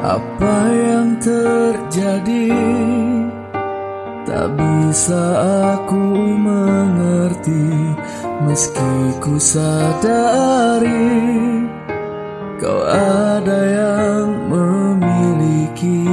Apa yang terjadi tak bisa aku mengerti, meski ku sadari kau ada yang memiliki.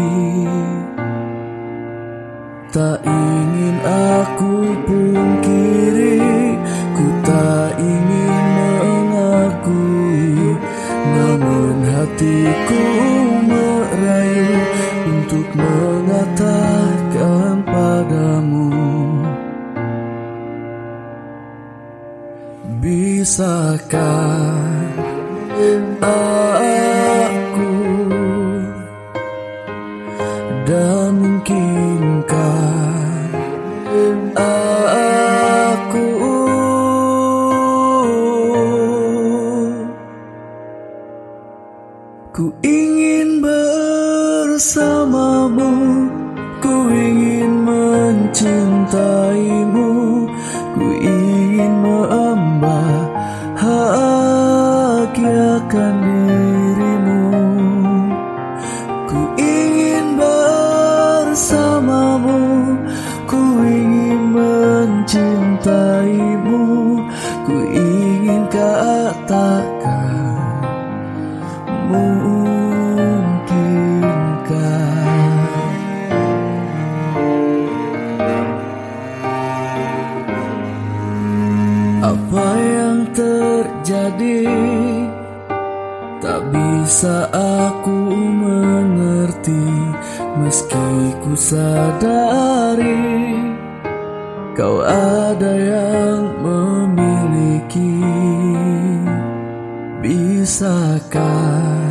Tak ingin aku pungkiri, ku tak ingin mengakui, namun hatiku merayu untuk mengatakan padamu. Bisakah aku, dan mungkinkah aku ingin bersamamu, ku ingin mencintaimu, ku ingin membahagiakan dirimu. Ku ingin bersamamu, ku ingin mencintaimu, ku ingin katakan mungkinkah. Apa yang terjadi tak bisa aku mengerti, meski ku sadari kau ada yang memiliki. Bisakah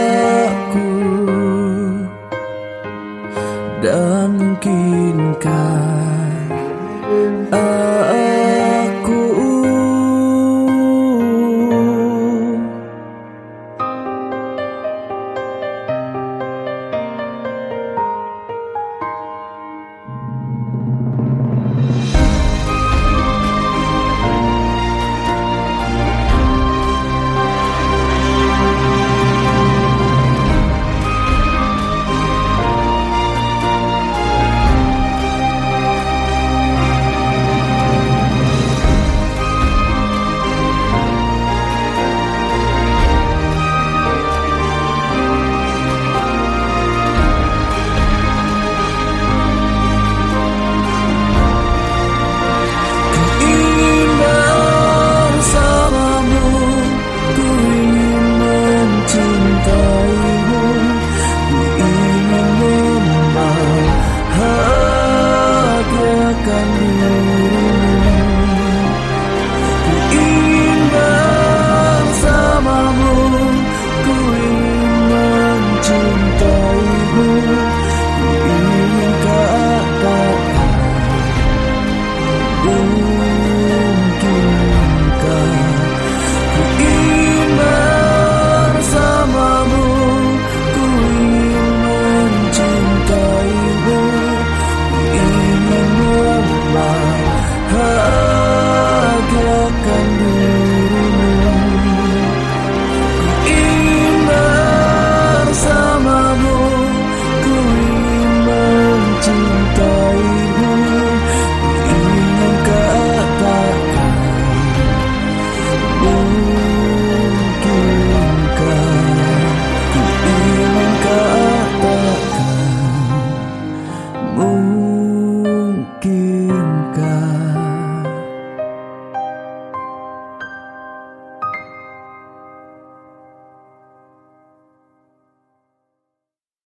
aku, dan mungkinkah